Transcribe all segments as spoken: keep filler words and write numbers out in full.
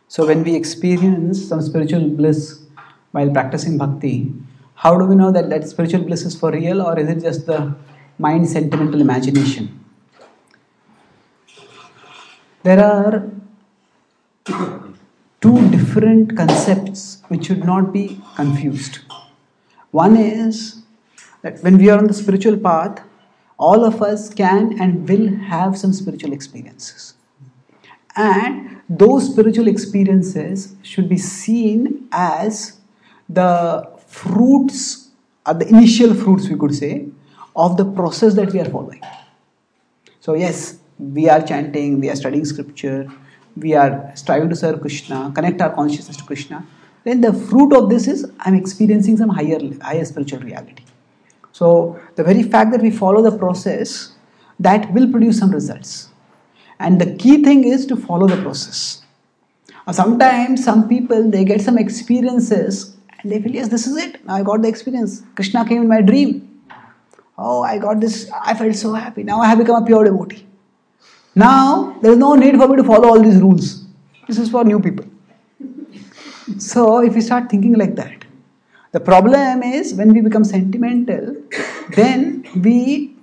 So when we experience some spiritual bliss while practicing bhakti, how do we know that that spiritual bliss is for real, or is it just the mind sentimental imagination? There are two different concepts which should not be confused. One is that when we are on the spiritual path, all of us can and will have some spiritual experiences. And those spiritual experiences should be seen as the fruits, or the initial fruits we could say, of the process that we are following. So yes, we are chanting, we are studying scripture, we are striving to serve Krishna, connect our consciousness to Krishna. Then the fruit of this is I'm experiencing some higher, higher spiritual reality. So the very fact that we follow the process, that will produce some results. And the key thing is to follow the process. Sometimes some people, they get some experiences and they feel, yes, this is it. I got the experience. Krishna came in my dream. Oh, I got this. I felt so happy. Now I have become a pure devotee. Now, there is no need for me to follow all these rules. This is for new people. So, if we start thinking like that, the problem is when we become sentimental, then we,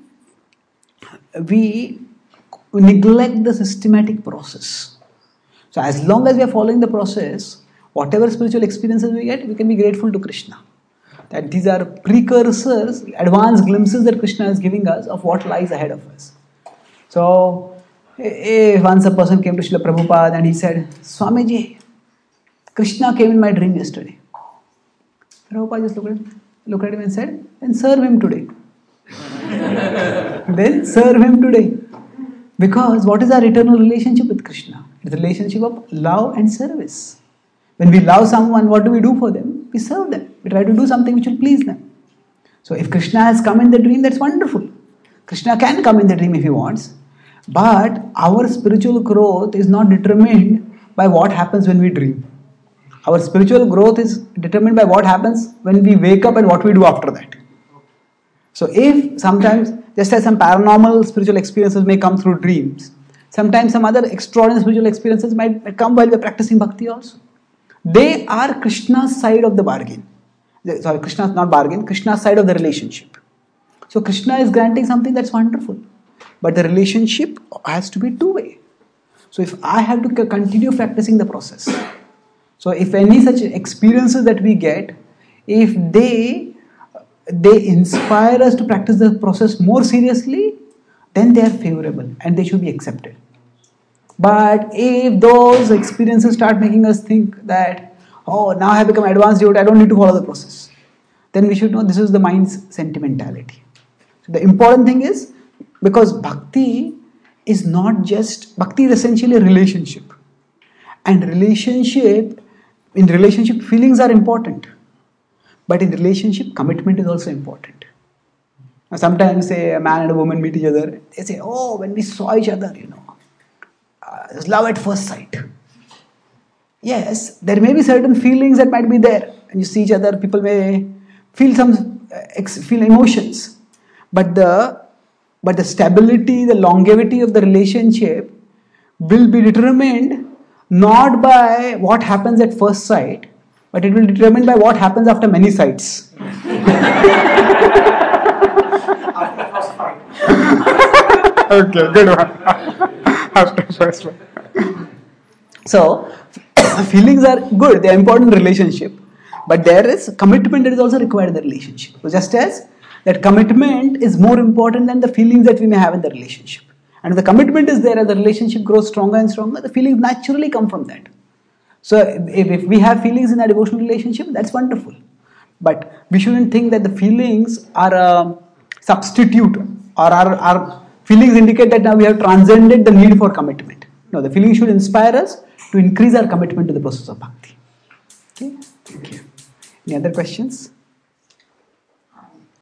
we neglect the systematic process. So, as long as we are following the process, whatever spiritual experiences we get, we can be grateful to Krishna. That these are precursors, advanced glimpses that Krishna is giving us of what lies ahead of us. So, if once a person came to Srila Prabhupada and he said, Swamiji, Krishna came in my dream yesterday. Prabhupada just looked at, looked at him and said, then serve him today. Then serve him today. Because what is our eternal relationship with Krishna? It's a relationship of love and service. When we love someone, what do we do for them? We serve them. We try to do something which will please them. So if Krishna has come in the dream, that's wonderful. Krishna can come in the dream if he wants. But our spiritual growth is not determined by what happens when we dream. Our spiritual growth is determined by what happens when we wake up and what we do after that. So if sometimes, just as some paranormal spiritual experiences may come through dreams, sometimes some other extraordinary spiritual experiences might come while we are practicing bhakti also. They are Krishna's side of the bargain. Sorry, Krishna's not bargain, Krishna's side of the relationship. So Krishna is granting something that's wonderful. But the relationship has to be two-way. So if I have to continue practicing the process, so if any such experiences that we get, if they, they inspire us to practice the process more seriously, then they are favorable and they should be accepted. But if those experiences start making us think that, oh, now I have become advanced devotee, I don't need to follow the process, then we should know this is the mind's sentimentality. So the important thing is, because bhakti is not just, bhakti is essentially a relationship. And relationship, in relationship feelings are important. But in relationship, commitment is also important. Now, sometimes say a man and a woman meet each other, they say, oh, when we saw each other, you know, uh, it's love at first sight. Yes, there may be certain feelings that might be there. When you see each other, people may feel some, uh, feel emotions. But the But the stability, the longevity of the relationship will be determined not by what happens at first sight, but it will be determined by what happens after many sights. After first fight. Okay, good one. After first fight. So, feelings are good, they are important in relationship, but there is commitment that is also required in the relationship. So just as that commitment is more important than the feelings that we may have in the relationship. And if the commitment is there, as the relationship grows stronger and stronger, the feelings naturally come from that. So if, if we have feelings in a devotional relationship, that's wonderful. But we shouldn't think that the feelings are a substitute, or our, our feelings indicate that now we have transcended the need for commitment. No, the feelings should inspire us to increase our commitment to the process of bhakti. Okay, thank you. Any other questions?